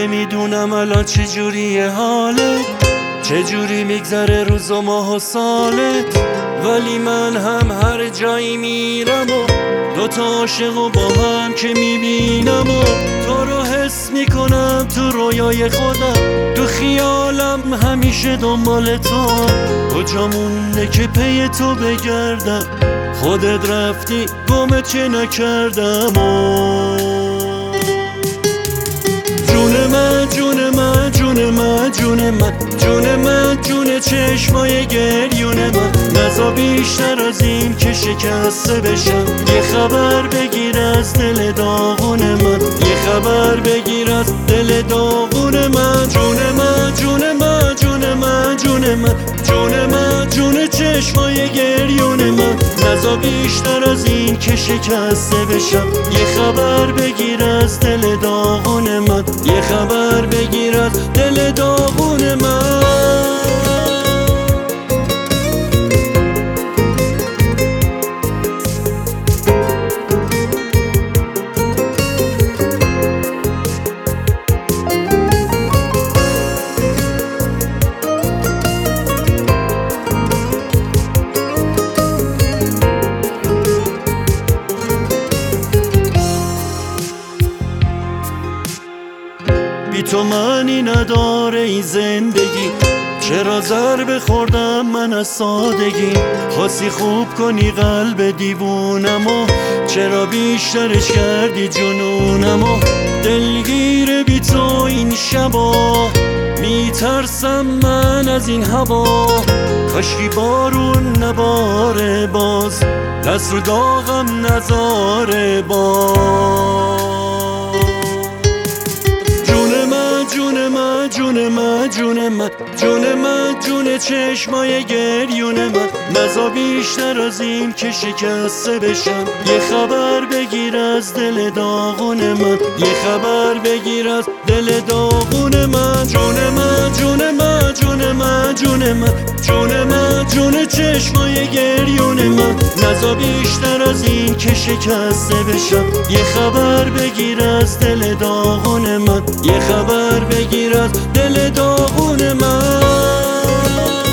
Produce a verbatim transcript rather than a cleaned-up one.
نمیدونم الان چجوریه حالت، چجوری میگذره روز و ماه و سالت، ولی من هم هر جایی میرم و دوتا عاشق و با هم که میبینم و تو رو حس میکنم تو رویای خودم، تو خیالم همیشه دنبال تو، کجا مونده که پی تو بگردم، خودت رفتی گمت که نکردم و جون من جون من جون من جون من جون من جون چشمای گریون من، نزا بیشتر از این که شکسته بشم، یه خبر بگیر از دل داغون من، یه خبر بگیر از دل داغون من، جون من جون من جون من جون من جون من جون چشمای گریون من، نزا بیشتر از این که شکسته بشم، یه خبر بگیر از دل داغون من، یه خبر بگیر از دل داغون من. بی تو معنی نداره این زندگی، چرا ضربه خوردم من از سادگی، خواستی خوب کنی قلب دیوونمو، چرا بیشترش کردی جنونمو، دلگیر بی تو این شبا، میترسم من از این هوا، کاشکی بارون نباره باز، دست رو داغم نذاره باز، جون من جون من جون من جون من جون چشمای گریون من، نزا بیشتر از این که شکسته بشم، یه خبر بگیر از دل داغون من، یه خبر بگیر از دل داغون من، جون من جون من جون من جون من جون من جون چشمای گریون من، نزا بیشتر از این که شکسته بشم، یه خبر بگیر از دل داغون من، یه خبر بگیر از دل داغون من.